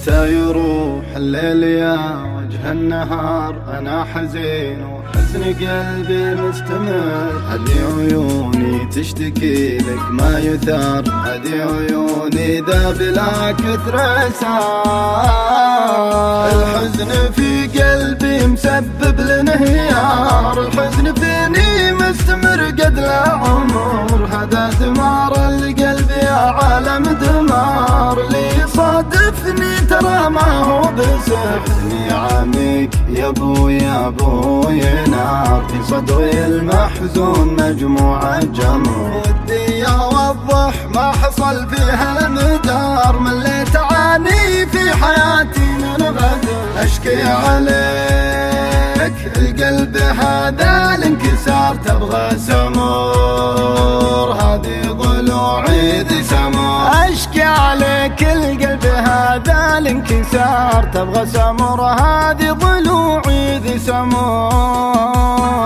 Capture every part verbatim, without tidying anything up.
متى يروح الليل يا وجه النهار؟ أنا حزين وحزن قلبي مستمر. هذي عيوني تشتكي لك ما يثار، هذي عيوني ذا بلا كثر سار. الحزن في قلبي مسبب لانهيار، الحزن فيني مستمر قد لا عمر. هذا دمار القلب يا عالم دمار، اللي صادفني ترى ما هو بسحرني. عامك يا ابو يا ابو نار، في صدري المحزون مجموعة جمر. ودي اوضح ما حصل فيها المدار، مليت اعاني في حياتي من غدر. اشكي عليك القلب هذا الانكسار، تبغى سمور هذه ضلوعي ذي سمور. اشكي عليك القلب هذا الانكسار، تبغى سمور هذه ضلوعي ذي سمور.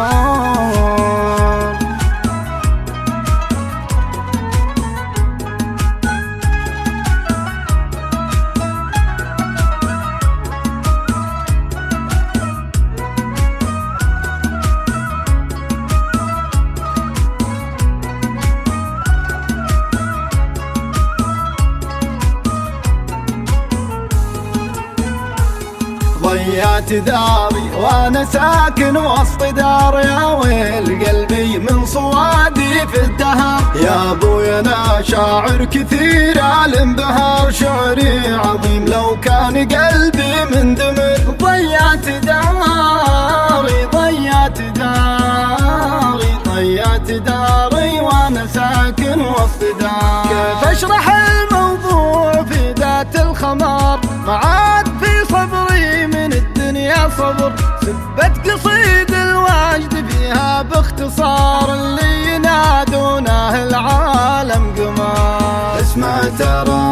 ضيعت داري وانا ساكن وسط دار، يا ويل قلبي من صوادي في الدهر. يا ابوي انا شاعر كثير الانبهار، شعري عظيم لو كان قلبي من دمر. ضيعت داري ضيعت داري ضيعت داري وانا ساكن وسط دار. كيف اشرح الموضوع في ذات الخمار؟ ما عاد في صبري من الدنيا صبر، سبت قصيد الواجد فيها باختصار. اللي ينادونه العالم قمار، اسمع ترى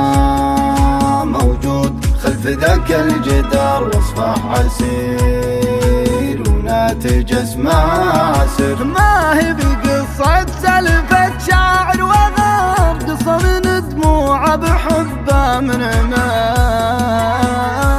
موجود خلف ذاك الجدار، واصفح عسير وناتج اسمع سر. ما هي بقصة سلفة شاعر وغار، قصة من دموع بحبه من عمار.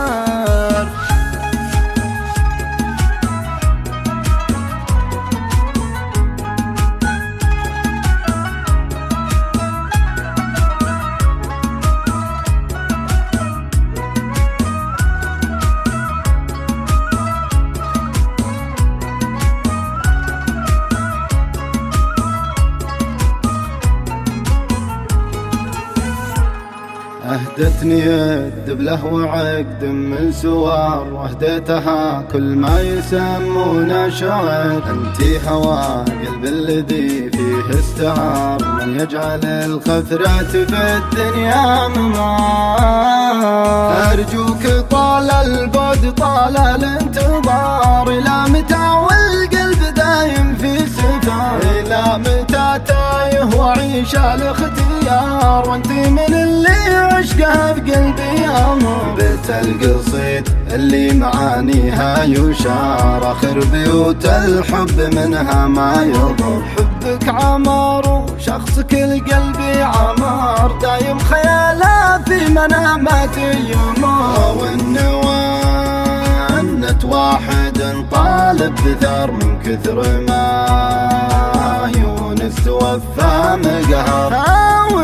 أهدتني يد بلهو عقد من سوار، واهديتها كل ما يسمونه شعر. انتي هوا قلب الذي فيه استعار، من يجعل الخثرات في الدنيا ممار. أرجوك طال البعد طال الانتظار، إلى متى والقلب دايم في سفر؟ إلى متى تايه وعيش الاختيار؟ وانتي من اللي عشقها بقلبي امر، بيت القصيد اللي معانيها يشار. اخر بيوت الحب منها ما يضر، حبك عمار وشخصك القلبي عمار. دايم خيالها في مناماتي يمر، والنوانت واحد طالب بثار. من كثر ما يونس توفى مقهر،